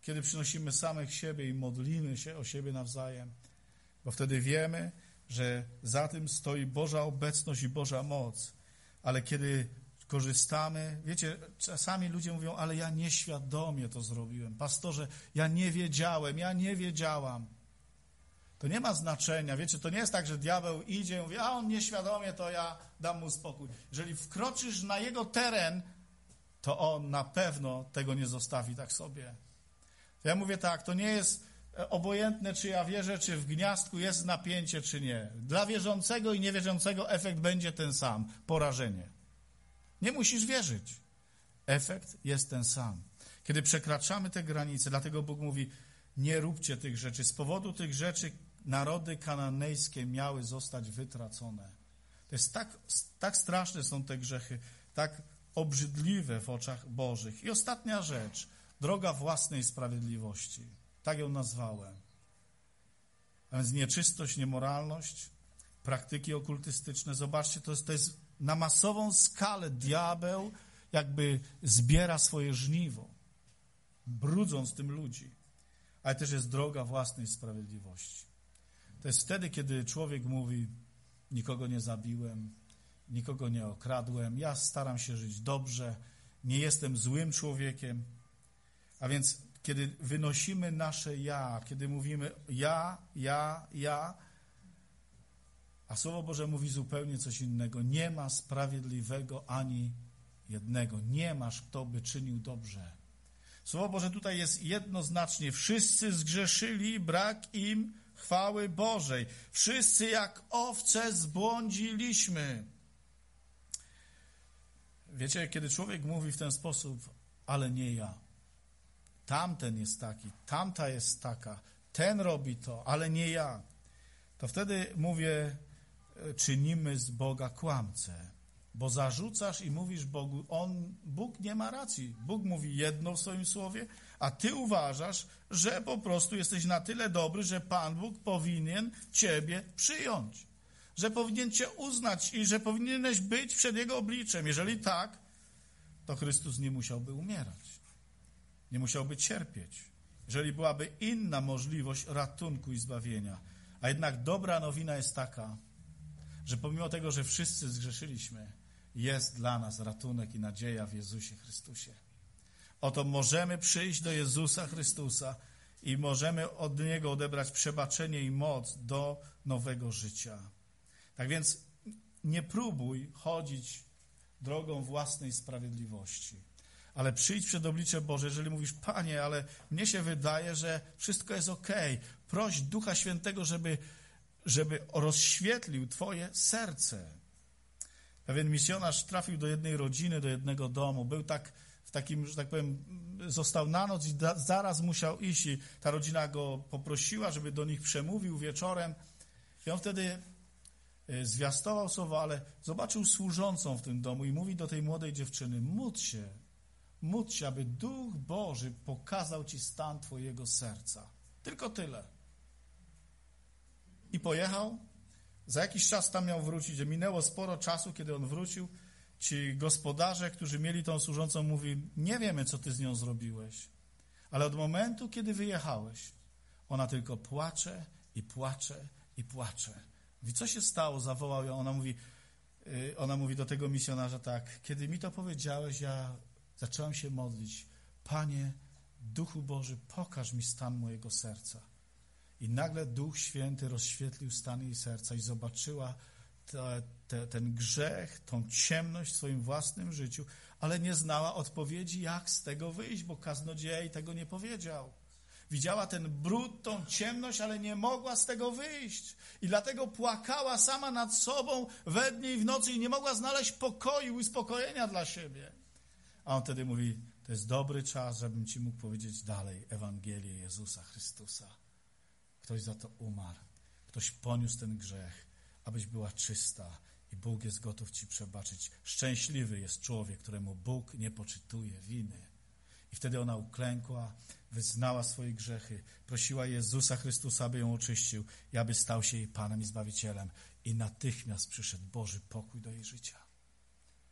kiedy przynosimy samych siebie i modlimy się o siebie nawzajem, bo wtedy wiemy, że za tym stoi Boża obecność i Boża moc. Ale kiedy korzystamy, wiecie, czasami ludzie mówią, ale ja nieświadomie to zrobiłem. Pastorze, ja nie wiedziałem, ja nie wiedziałam. To nie ma znaczenia, wiecie, to nie jest tak, że diabeł idzie i mówi, a on nieświadomie, to ja dam mu spokój. Jeżeli wkroczysz na jego teren, to on na pewno tego nie zostawi tak sobie. Ja mówię tak, to nie jest obojętne, czy ja wierzę, czy w gniazdku jest napięcie, czy nie. Dla wierzącego i niewierzącego efekt będzie ten sam, porażenie. Nie musisz wierzyć. Efekt jest ten sam. Kiedy przekraczamy te granice, dlatego Bóg mówi, nie róbcie tych rzeczy. Z powodu tych rzeczy narody kananejskie miały zostać wytracone. To jest tak, tak straszne są te grzechy, tak obrzydliwe w oczach Bożych. I ostatnia rzecz, droga własnej sprawiedliwości. Tak ją nazwałem. A więc nieczystość, niemoralność, praktyki okultystyczne. Zobaczcie, to jest, to jest na masową skalę diabeł jakby zbiera swoje żniwo, brudząc tym ludzi. Ale też jest droga własnej sprawiedliwości. To jest wtedy, kiedy człowiek mówi, nikogo nie zabiłem, nikogo nie okradłem, ja staram się żyć dobrze, nie jestem złym człowiekiem. A więc kiedy wynosimy nasze ja, kiedy mówimy ja, ja, ja, a Słowo Boże mówi zupełnie coś innego. Nie ma sprawiedliwego ani jednego. Nie masz, kto by czynił dobrze. Słowo Boże tutaj jest jednoznacznie. Wszyscy zgrzeszyli, brak im chwały Bożej. Wszyscy jak owce zbłądziliśmy. Wiecie, kiedy człowiek mówi w ten sposób, ale nie ja. Tamten jest taki, tamta jest taka, ten robi to, ale nie ja. To wtedy mówię, czynimy z Boga kłamcę, bo zarzucasz i mówisz Bogu, on, Bóg nie ma racji. Bóg mówi jedno w swoim słowie, a ty uważasz, że po prostu jesteś na tyle dobry, że Pan Bóg powinien ciebie przyjąć, że powinien cię uznać i że powinieneś być przed Jego obliczem. Jeżeli tak, to Chrystus nie musiałby umierać, nie musiałby cierpieć. Jeżeli byłaby inna możliwość ratunku i zbawienia. A jednak dobra nowina jest taka, że pomimo tego, że wszyscy zgrzeszyliśmy, jest dla nas ratunek i nadzieja w Jezusie Chrystusie. Oto możemy przyjść do Jezusa Chrystusa i możemy od Niego odebrać przebaczenie i moc do nowego życia. Tak więc nie próbuj chodzić drogą własnej sprawiedliwości, ale przyjdź przed oblicze Boże, jeżeli mówisz, Panie, ale mnie się wydaje, że wszystko jest okej. Proś Ducha Świętego, żeby, żeby rozświetlił twoje serce. Pewien misjonarz trafił do jednej rodziny, do jednego domu. Był tak w takim, że tak powiem, został na noc i da, zaraz musiał iść. I ta rodzina go poprosiła, żeby do nich przemówił wieczorem. I on wtedy zwiastował słowo, ale zobaczył służącą w tym domu i mówi do tej młodej dziewczyny, módl się, módl się, aby Duch Boży pokazał ci stan twojego serca. Tylko tyle. I pojechał. Za jakiś czas tam miał wrócić. Minęło sporo czasu, kiedy on wrócił. Ci gospodarze, którzy mieli tą służącą, mówi, nie wiemy, co ty z nią zrobiłeś. Ale od momentu, kiedy wyjechałeś, ona tylko płacze i płacze i płacze. Mówi, co się stało? Zawołał ją. Ona mówi, yy, ona mówi do tego misjonarza tak, kiedy mi to powiedziałeś, ja zacząłem się modlić. Panie, Duchu Boży, pokaż mi stan mojego serca. I nagle Duch Święty rozświetlił stan jej serca i zobaczyła te, te, ten grzech, tą ciemność w swoim własnym życiu, ale nie znała odpowiedzi, jak z tego wyjść, bo kaznodzieja jej tego nie powiedział. Widziała ten brud, tą ciemność, ale nie mogła z tego wyjść. I dlatego płakała sama nad sobą we dnie i w nocy i nie mogła znaleźć pokoju i uspokojenia dla siebie. A on wtedy mówi, to jest dobry czas, żebym ci mógł powiedzieć dalej Ewangelię Jezusa Chrystusa. Ktoś za to umarł. Ktoś poniósł ten grzech, abyś była czysta i Bóg jest gotów ci przebaczyć. Szczęśliwy jest człowiek, któremu Bóg nie poczytuje winy. I wtedy ona uklękła, wyznała swoje grzechy, prosiła Jezusa Chrystusa, aby ją oczyścił i aby stał się jej Panem i Zbawicielem. I natychmiast przyszedł Boży pokój do jej życia.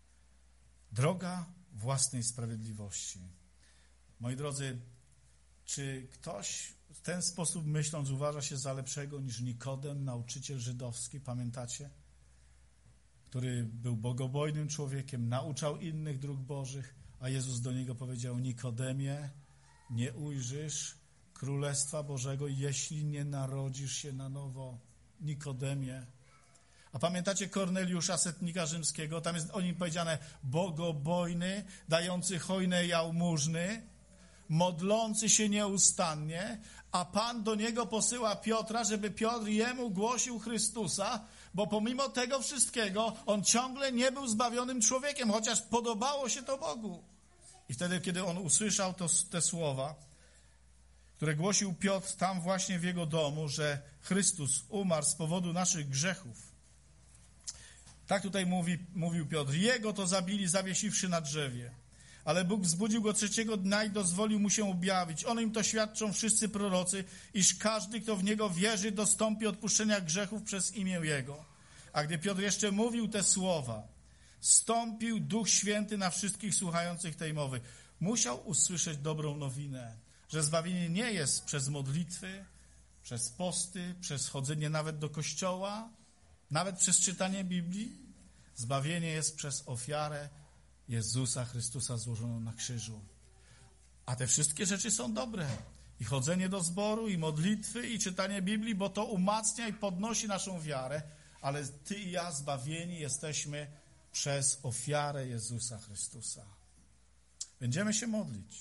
Droga własnej sprawiedliwości. Moi drodzy, Czy ktoś w ten sposób myśląc uważa się za lepszego niż Nikodem, nauczyciel żydowski, pamiętacie? Który był bogobojnym człowiekiem, nauczał innych dróg Bożych, a Jezus do niego powiedział: Nikodemie, nie ujrzysz Królestwa Bożego, jeśli nie narodzisz się na nowo. Nikodemie. A pamiętacie Korneliusza, setnika rzymskiego? Tam jest o nim powiedziane: bogobojny, dający hojne jałmużny, modlący się nieustannie, a Pan do niego posyła Piotra, żeby Piotr jemu głosił Chrystusa, bo pomimo tego wszystkiego on ciągle nie był zbawionym człowiekiem, chociaż podobało się to Bogu. I wtedy, kiedy on usłyszał to, te słowa, które głosił Piotr tam właśnie w jego domu, że Chrystus umarł z powodu naszych grzechów. Tak tutaj mówi, mówił Piotr. Jego to zabili, zawiesiwszy na drzewie. Ale Bóg wzbudził go trzeciego dnia i dozwolił mu się objawić. One im to świadczą wszyscy prorocy, iż każdy, kto w Niego wierzy, dostąpi odpuszczenia grzechów przez imię Jego. A gdy Piotr jeszcze mówił te słowa, stąpił Duch Święty na wszystkich słuchających tej mowy. Musiał usłyszeć dobrą nowinę, że zbawienie nie jest przez modlitwy, przez posty, przez chodzenie nawet do kościoła, nawet przez czytanie Biblii. Zbawienie jest przez ofiarę Jezusa Chrystusa złożoną na krzyżu. A te wszystkie rzeczy są dobre. I chodzenie do zboru, i modlitwy, i czytanie Biblii, bo to umacnia i podnosi naszą wiarę, ale ty i ja zbawieni jesteśmy przez ofiarę Jezusa Chrystusa. Będziemy się modlić.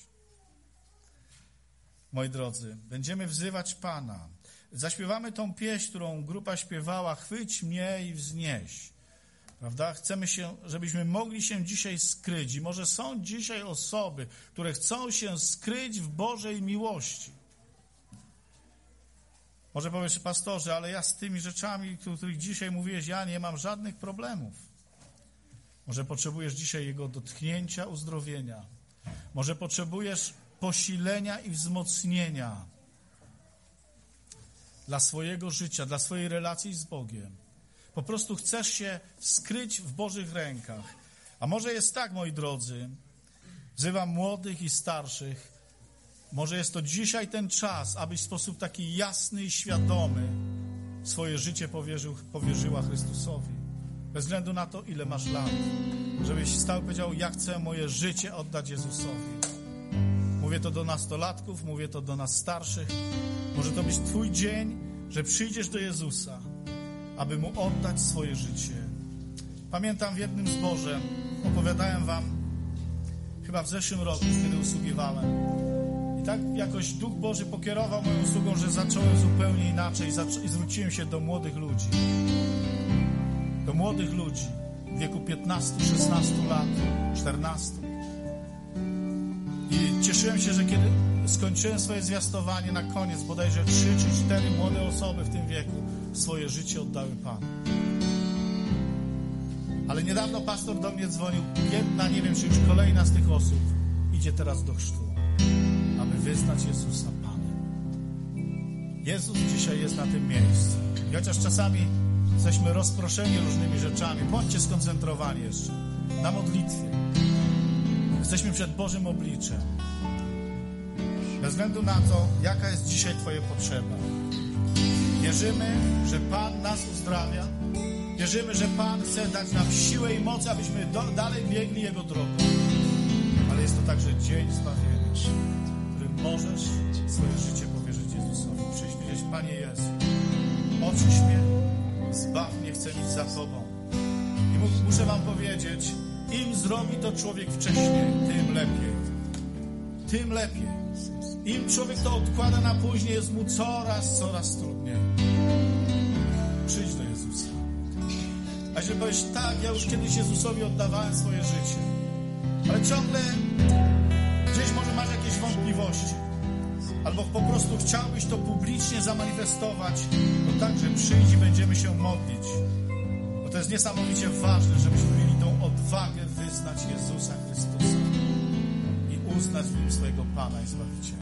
Moi drodzy, będziemy wzywać Pana. Zaśpiewamy tą pieśń, którą grupa śpiewała: chwyć mnie i wznieś. Prawda? Chcemy się, żebyśmy mogli się dzisiaj skryć. I może są dzisiaj osoby, które chcą się skryć w Bożej miłości. Może powiesz: pastorze, ale ja z tymi rzeczami, o których dzisiaj mówiłeś, ja nie mam żadnych problemów. Może potrzebujesz dzisiaj Jego dotknięcia, uzdrowienia. Może potrzebujesz posilenia i wzmocnienia dla swojego życia, dla swojej relacji z Bogiem. Po prostu chcesz się skryć w Bożych rękach. A może jest tak, moi drodzy, wzywam młodych i starszych, może jest to dzisiaj ten czas, abyś w sposób taki jasny i świadomy swoje życie powierzył, powierzyła Chrystusowi. Bez względu na to, ile masz lat. Żebyś stał i powiedział: ja chcę moje życie oddać Jezusowi. Mówię to do nastolatków, mówię to do nas starszych. Może to być twój dzień, że przyjdziesz do Jezusa, aby Mu oddać swoje życie. Pamiętam w jednym zborze, opowiadałem wam chyba w zeszłym roku, kiedy usługiwałem. I tak jakoś Duch Boży pokierował moją usługą, że zacząłem zupełnie inaczej i zwróciłem się do młodych ludzi. Do młodych ludzi w wieku piętnastu, szesnastu lat, czternastu. I cieszyłem się, że kiedy skończyłem swoje zwiastowanie, na koniec bodajże trzy czy cztery młode osoby w tym wieku swoje życie oddały Panu. Ale niedawno pastor do mnie dzwonił. Jedna, nie wiem, czy już kolejna z tych osób idzie teraz do chrztu, aby wyznać Jezusa Panem. Jezus dzisiaj jest na tym miejscu. I chociaż czasami jesteśmy rozproszeni różnymi rzeczami, bądźcie skoncentrowani jeszcze na modlitwie. Jesteśmy przed Bożym obliczem. Bez względu na to, jaka jest dzisiaj twoja potrzeba. Wierzymy, że Pan nas uzdrawia. Wierzymy, że Pan chce dać nam siłę i moc, abyśmy do, dalej biegli Jego drogą. Ale jest to także dzień zbawienia, w którym możesz swoje życie powierzyć Jezusowi. Przyjdź powiedzieć: Panie Jezu, oczyść mnie, zbaw mnie, chcę iść za Tobą. I muszę wam powiedzieć, im zrobi to człowiek wcześniej, tym lepiej. Tym lepiej. Im człowiek to odkłada na później, jest mu coraz, coraz trudniej. Przyjdź do Jezusa. A jeżeli powiesz: tak, ja już kiedyś Jezusowi oddawałem swoje życie, ale ciągle gdzieś może masz jakieś wątpliwości, albo po prostu chciałbyś to publicznie zamanifestować, to także przyjdź i będziemy się modlić. Bo to jest niesamowicie ważne, żebyśmy mieli tą odwagę wyznać Jezusa Chrystusa i uznać w Nim swojego Pana i Zbawiciela.